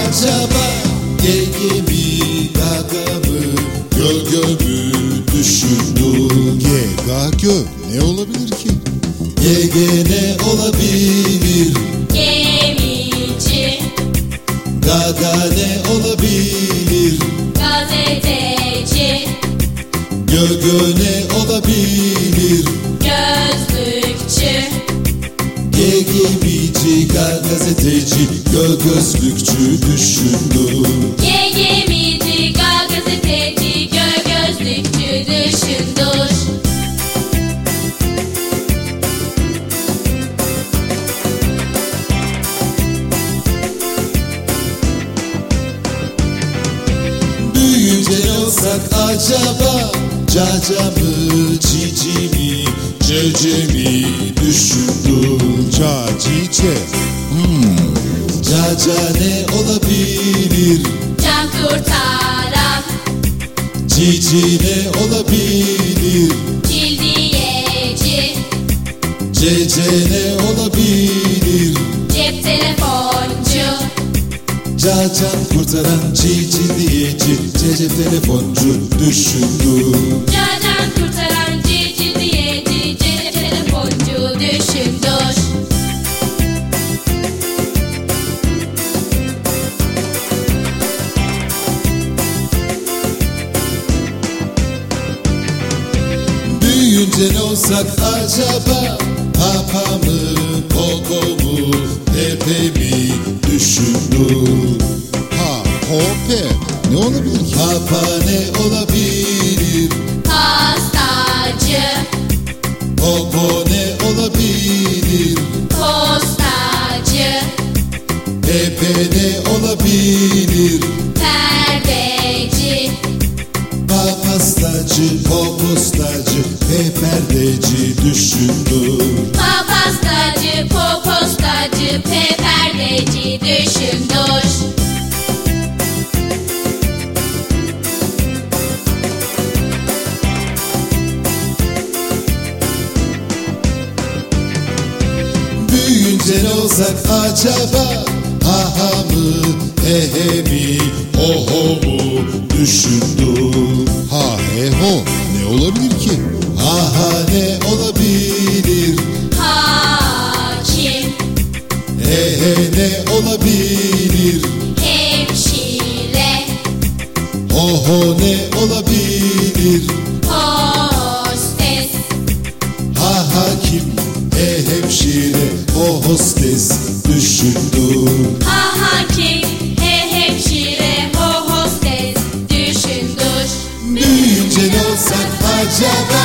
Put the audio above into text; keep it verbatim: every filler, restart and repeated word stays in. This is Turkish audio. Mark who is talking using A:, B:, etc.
A: acaba? Gege mi, gaga mı, gö gö mü düşündüm?
B: Ge, ga, gö ne olabilir ki?
A: Gege ne olabilir?
C: Gemici,
A: Gaga ne olabilir?
C: gazeteci,
A: Gö gö ne olabilir?
C: gözlükçü,
A: Gegemici, ga gazeteci, gö gözlükçü düşündüm.
C: Gemici, gazeteci, gö gözlükçü düşündür.
A: Büyüyünce ne olsak acaba? Caca mı, cici mi, cece mi düşündüm.
B: Ca, ci, ce. Hmm.
A: Caca ne olabilir?
C: Can kurtaran,
A: Cici ne olabilir?
C: cildiyeci,
A: Cece ne olabilir?
C: cep telefoncu,
A: Cacan kurtaran, cici diyeci, cece telefoncu düşündüm.
C: cacan kurtaran, cildiyeci, cep telefoncu düşündür.
A: Büyüyünce ne olsak acaba? Papa mı, pogo mu, pepe mi düşündüm.
B: Ha, ho, pe ne olabilir ki?
A: Papa ne olabilir?
C: Pastacı,
A: Pogo ne olabilir?
C: postacı,
A: Pepe ne olabilir?
C: perdeci,
A: Papastacı, popostacı, peperdeci düşündüm.
C: papastacı, popostacı, peperdeci düşündür.
A: Büyüyünce ne olsak acaba? Ha ha mı, he he mi, ho ho mu düşündüm.
B: Ha, he, ho ne olabilir ki?
A: Ha ha ne olabilir?
C: Hakim,
A: He he ne olabilir?
C: hemşire,
A: Ho ho ne olabilir?
C: hostes,
A: Ha hakim, he hemşire, o hostes düşündüm.
C: ha hakim, he hemşire, ho hostes düşündür.
A: Büyüyünce ne olsak acaba?